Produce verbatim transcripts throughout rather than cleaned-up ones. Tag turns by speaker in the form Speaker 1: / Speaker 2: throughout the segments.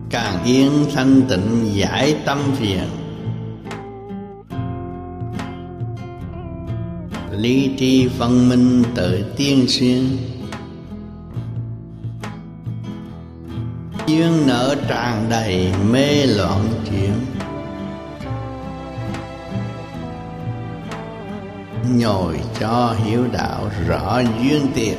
Speaker 1: càng yên thanh tịnh giải tâm phiền. Lý trí phân minh tự tiên xuyên, duyên nợ tràn đầy mê loạn chuyển. Nhồi cho hiểu đạo rõ duyên tiền,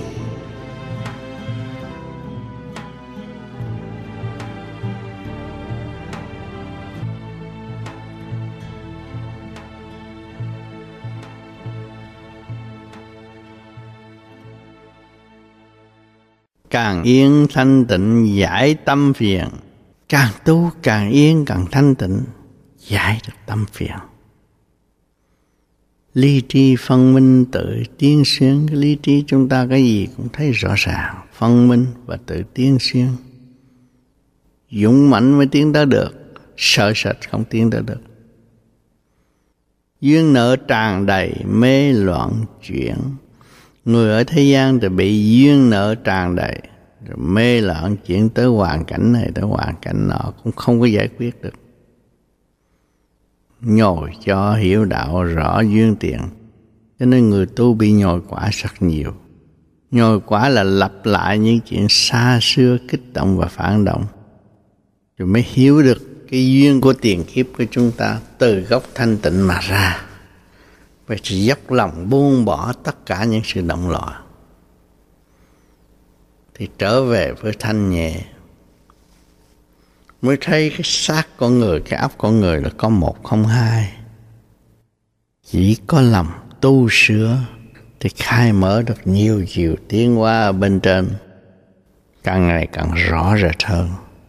Speaker 1: càng yên thanh tịnh giải tâm phiền. Càng tu càng yên càng thanh tịnh, giải được tâm phiền. Lý trí phân minh tự tiến xuyên. Cái lý trí chúng ta cái gì cũng thấy rõ ràng, phân minh và tự tiến xuyên. Dũng mãnh mới tiến tới được, sợ sệt không tiến tới được. Duyên nợ tràn đầy mê loạn chuyển. Người ở thế gian thì bị duyên nợ tràn đầy, rồi mê loạn chuyển tới hoàn cảnh này tới hoàn cảnh nọ, cũng không có giải quyết được. Nhồi cho hiểu đạo rõ duyên tiền. Cho nên người tu bị nhồi quả rất nhiều. Nhồi quả là lặp lại những chuyện xa xưa kích động và phản động, rồi mới hiểu được cái duyên của tiền kiếp của chúng ta từ gốc thanh tịnh mà ra. Vậy thì dốc lòng buông bỏ tất cả những sự động loạn, thì trở về với thanh nhẹ, mới thấy cái xác con người, cái óc con người là có một không hai. Chỉ có lòng tu sửa thì khai mở được nhiều chiều tiến hóa ở bên trên, càng ngày càng rõ rệt hơn.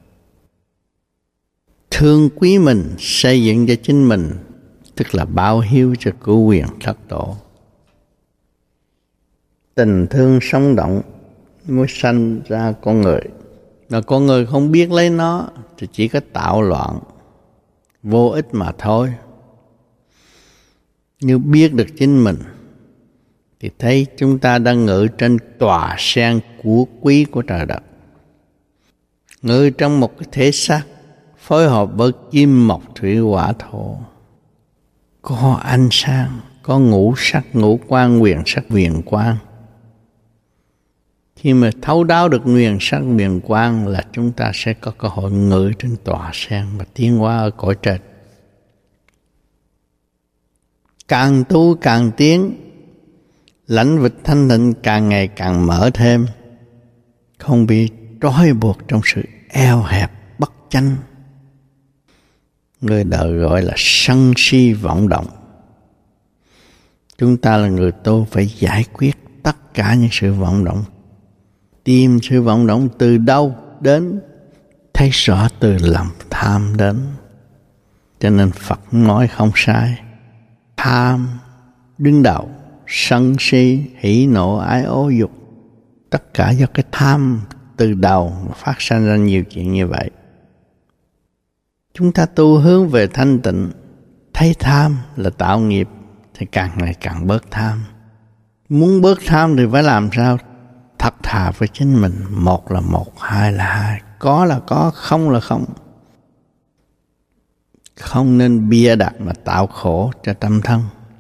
Speaker 1: Thương quý mình, xây dựng cho chính mình, tức là báo hiếu cho cửu quyền thất tổ. Tình thương sống động mới sanh ra con người. Mà con người không biết lấy nó thì chỉ có tạo loạn, vô ích mà thôi. Như biết được chính mình thì thấy chúng ta đang ngự trên tòa sen của quý của trời đất, ngự trong một cái thể xác phối hợp với kim mộc thủy hỏa thổ, có ánh sáng, có ngũ sắc ngũ quan, huyền sắc huyền quang. Khi mà thấu đáo được huyền sắc huyền quang là chúng ta sẽ có cơ hội ngự trên tòa sen và tiến hóa ở cõi trên. Càng tu càng tiến, lãnh vực thanh tịnh càng ngày càng mở thêm, không bị trói buộc trong sự eo hẹp bất chánh. Người đời gọi là sân si vọng động. Chúng ta là người tu phải giải quyết tất cả những sự vọng động. Tìm sự vọng động từ đâu đến, thấy rõ từ lòng tham đến. Cho nên Phật nói không sai. Tham đứng đầu, sân si, hỉ nộ, ái ố dục. Tất cả do cái tham từ đầu mà phát sinh ra nhiều chuyện như vậy. Chúng ta tu hướng về thanh tịnh, thấy tham là tạo nghiệp thì càng ngày càng bớt tham. Muốn bớt tham thì phải làm sao? Thật thà với chính mình, một là một, hai là hai, có là có, không là không. Không nên bịa đặt mà tạo khổ cho tâm thân.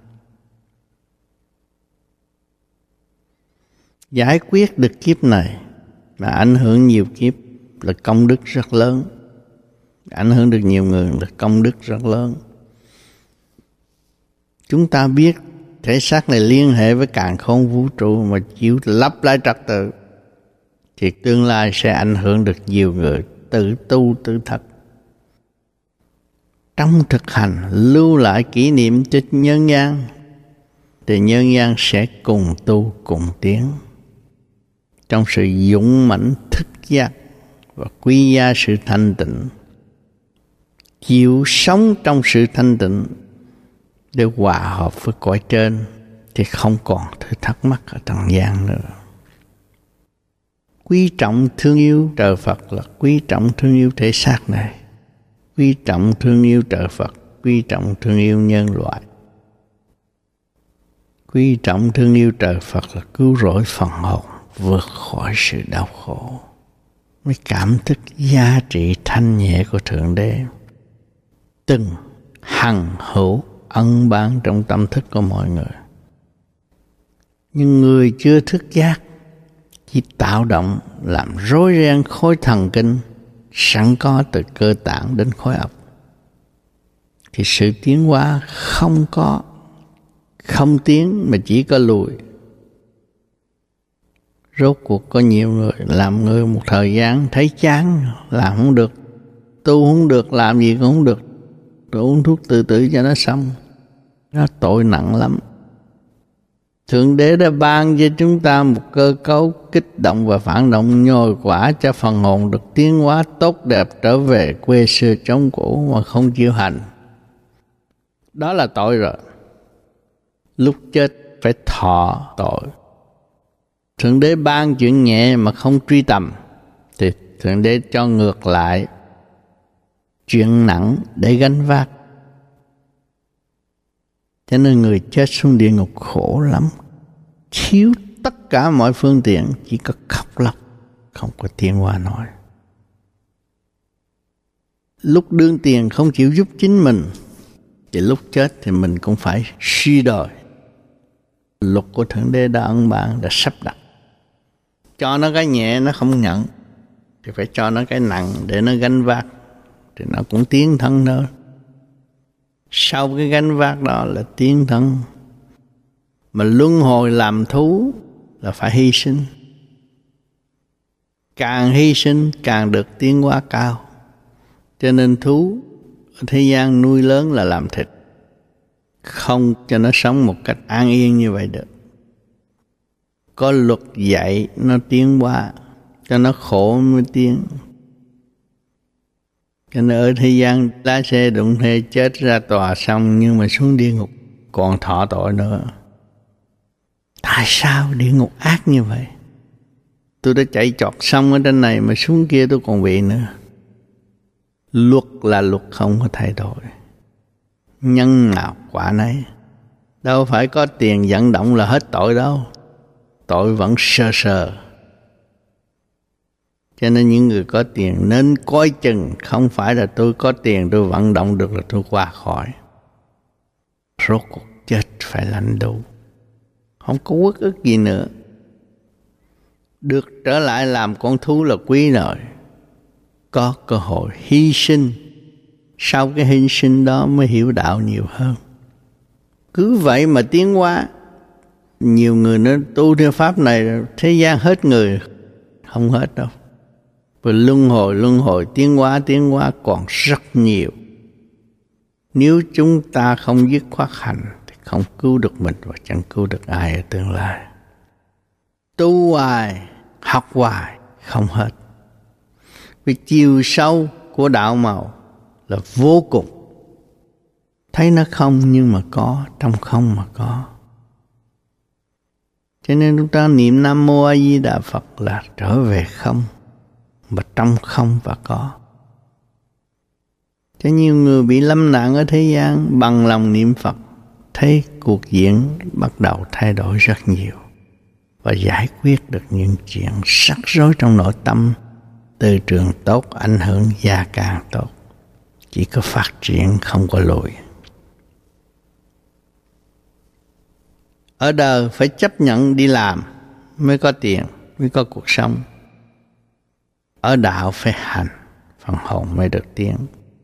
Speaker 1: Giải quyết được kiếp này mà ảnh hưởng nhiều kiếp là công đức rất lớn. Ảnh hưởng được nhiều người là công đức rất lớn. Chúng ta biết thể xác này liên hệ với càn khôn vũ trụ mà chịu lắp lại trật tự thì tương lai sẽ ảnh hưởng được nhiều người tự tu tự thật. Trong thực hành lưu lại kỷ niệm cho nhân gian thì nhân gian sẽ cùng tu cùng tiến. Trong sự dũng mãnh thức giác và quý giá sự thanh tịnh, chịu sống trong sự thanh tịnh để hòa hợp với cõi trên thì không còn thứ thắc mắc ở trần gian nữa. Quý trọng thương yêu trời Phật là quý trọng thương yêu thể xác này. Quý trọng thương yêu trời Phật, quý trọng thương yêu nhân loại. Quý trọng thương yêu trời Phật là cứu rỗi phần hồn, vượt khỏi sự đau khổ. mới cảm thức giá trị thanh nhẹ của Thượng Đế từng hằng hữu ân ban trong tâm thức của mọi người. Nhưng người chưa thức giác chỉ tạo động làm rối ren khối thần kinh sẵn có từ cơ tạng đến khối óc, thì sự tiến hóa không có, không tiến mà chỉ có lùi. Rốt cuộc có nhiều người làm người một thời gian thấy chán, làm không được, tu không được, làm gì cũng không được, rồi uống thuốc tự tử cho nó xong. Nó tội nặng lắm. Thượng Đế đã ban cho chúng ta một cơ cấu kích động và phản động nhồi quả cho phần hồn được tiến hóa tốt đẹp trở về quê xưa chốn cũ mà không chịu hành. Đó là tội rồi. Lúc chết phải thọ tội. Thượng Đế ban chuyện nhẹ mà không truy tầm, thì Thượng Đế cho ngược lại chuyện nặng để gánh vác. Cho nên người chết xuống địa ngục khổ lắm, thiếu tất cả mọi phương tiện, chỉ có khóc lóc, không có tiến hóa nổi. Lúc đương tiền không chịu giúp chính mình, thì lúc chết thì mình cũng phải suy đồi. Luật của Thượng Đế đã ân ban, đã sắp đặt. Cho nó cái nhẹ nó không nhận, thì phải cho nó cái nặng để nó gánh vác, thì nó cũng tiến thân thôi. Sau cái gánh vác đó là tiến thân. Mà luân hồi làm thú là phải hy sinh. Càng hy sinh càng được tiến hóa cao. Cho nên thú ở thế gian nuôi lớn là làm thịt, không cho nó sống một cách an yên như vậy được. Có luật dạy nó tiến hóa, cho nó khổ mới tiến. Cho nên ở thế gian lái xe đụng thế chết ra tòa xong, nhưng mà xuống địa ngục còn thọ tội nữa. Tại sao địa ngục ác như vậy? Tôi đã chạy chọt xong ở trên này mà xuống kia tôi còn bị nữa. Luật là luật không có thay đổi. Nhân nào quả nấy. Đâu phải có tiền vận động là hết tội đâu. Tội vẫn sơ sơ. Cho nên những người có tiền nên coi chừng, không phải là tôi có tiền tôi vận động được là tôi qua khỏi. Rốt cuộc chết phải lãnh đủ. Không có uất ức gì nữa. Được trở lại làm con thú là quý rồi. Có cơ hội hy sinh. Sau cái hy sinh đó mới hiểu đạo nhiều hơn. Cứ vậy mà tiến hóa. Nhiều người nói tu theo pháp này thế gian hết người. Không hết đâu. Và luân hồi, luân hồi, tiến hóa, tiến hóa còn rất nhiều. Nếu chúng ta không dứt khoát hành thì không cứu được mình và chẳng cứu được ai ở tương lai. Tu hoài, học hoài, không hết. Vì chiều sâu của đạo màu là vô cùng. Thấy nó không nhưng mà có, trong không mà có. Cho nên chúng ta niệm Nam Mô A Di Đà Phật là trở về không, mà trong không và có. Cho nhiều người bị lâm nạn ở thế gian bằng lòng niệm Phật, thấy cuộc diễn bắt đầu thay đổi rất nhiều và giải quyết được những chuyện rắc rối trong nội tâm. Từ trường tốt, ảnh hưởng gia càng tốt. Chỉ có phát triển không có lùi. Ở đời phải chấp nhận đi làm mới có tiền, mới có cuộc sống. Ở đạo phải hành, phần hồn mới được tiến.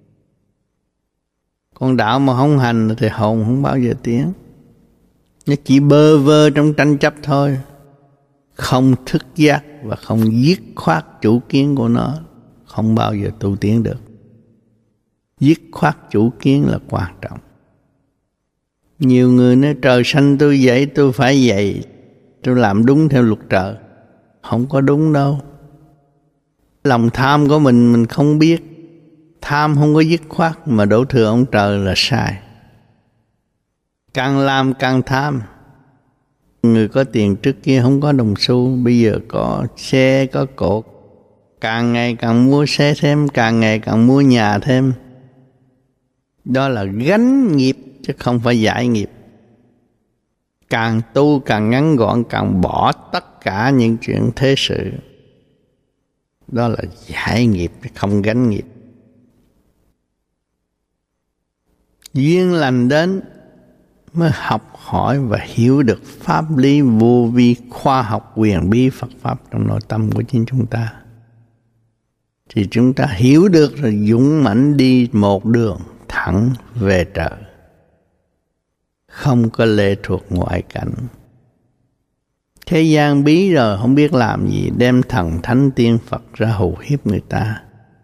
Speaker 1: Còn đạo mà không hành thì hồn không bao giờ tiến. Nó chỉ bơ vơ trong tranh chấp thôi. Không thức giác và không dứt khoát chủ kiến của nó, không bao giờ tu tiến được. Dứt khoát chủ kiến là quan trọng. Nhiều người nói trời xanh tôi dậy, tôi phải dậy, tôi làm đúng theo luật trời. Không có đúng đâu. Lòng tham của mình mình không biết. Tham không có dứt khoát mà đổ thừa ông trời là sai. Càng làm càng tham. Người có tiền trước kia không có đồng xu, bây giờ có xe, có cột. Càng ngày càng mua xe thêm, càng ngày càng mua nhà thêm. Đó là gánh nghiệp chứ không phải giải nghiệp. Càng tu càng ngắn gọn, càng bỏ tất cả những chuyện thế sự. Đó là giải nghiệp, không gánh nghiệp. Duyên lành đến mới học hỏi và hiểu được pháp lý vô vi, khoa học quyền bí Phật Pháp trong nội tâm của chính chúng ta. Thì chúng ta hiểu được rồi dũng mãnh đi một đường thẳng về trời. Không có lệ thuộc ngoại cảnh. Thế gian bí rồi không biết làm gì, đem thần thánh tiên Phật ra hù hiếp người ta.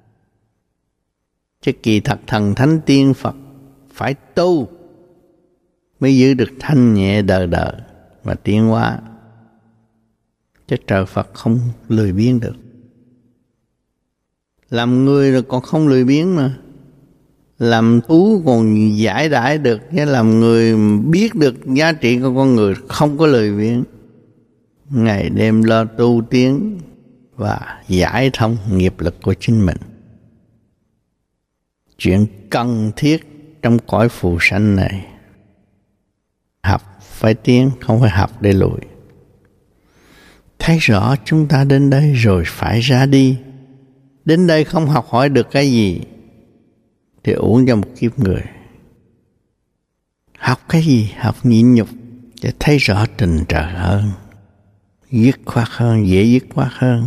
Speaker 1: Chứ kỳ thật thần thánh tiên Phật phải tu mới giữ được thanh nhẹ đời đời và tiến hóa. Chứ trời Phật không lười biếng được. Làm người rồi còn không lười biếng mà. Làm thú còn giải đãi được, chứ làm người biết được giá trị của con người không có lười biếng. Ngày đêm lo tu tiến và giải thông nghiệp lực của chính mình. Chuyện cần thiết trong cõi phù sanh này. Học phải tiến, không phải học để lùi. Thấy rõ chúng ta đến đây rồi phải ra đi. Đến đây không học hỏi được cái gì thì uổng cho một kiếp người. Học cái gì? Học nhịn nhục để thấy rõ tình trời hơn, dứt khoát hơn, dễ dứt khoát hơn.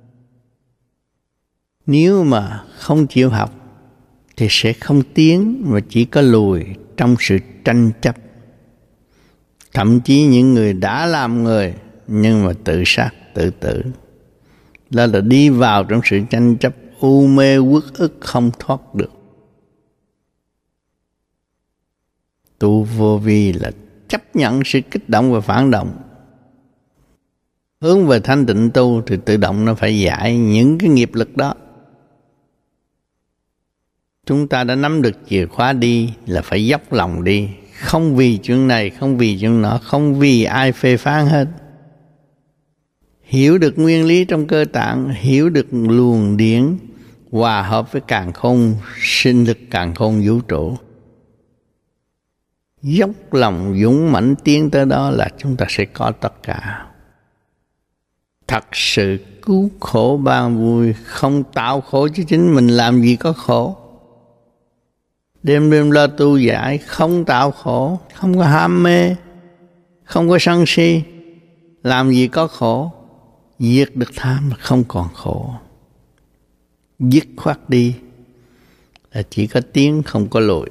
Speaker 1: Nếu mà không chịu học thì sẽ không tiến mà chỉ có lùi trong sự tranh chấp. Thậm chí những người đã làm người nhưng mà tự sát, tự tử. Đó là đi vào trong sự tranh chấp u mê uất ức không thoát được. Tu vô vi là chấp nhận sự kích động và phản động. Hướng về thanh tịnh tu thì tự động nó phải giải những cái nghiệp lực đó. Chúng ta đã nắm được chìa khóa đi là phải dốc lòng đi. Không vì chuyện này, không vì chuyện nọ, không vì ai phê phán hết. Hiểu được nguyên lý trong cơ tạng, hiểu được luồng điển hòa hợp với càn khôn, sinh lực càn khôn vũ trụ. Dốc lòng dũng mãnh tiến tới đó là chúng ta sẽ có tất cả. Thật sự cứu khổ ban vui, không tạo khổ cho chính mình, làm gì có khổ. Đêm đêm lo tu giải, không tạo khổ, không có ham mê, không có sân si, làm gì có khổ. Diệt được tham là không còn khổ. Dứt khoát đi là chỉ có tiến không có lùi.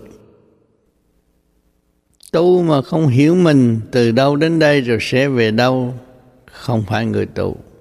Speaker 1: Tu mà không hiểu mình từ đâu đến đây rồi sẽ về đâu, không phải người tu.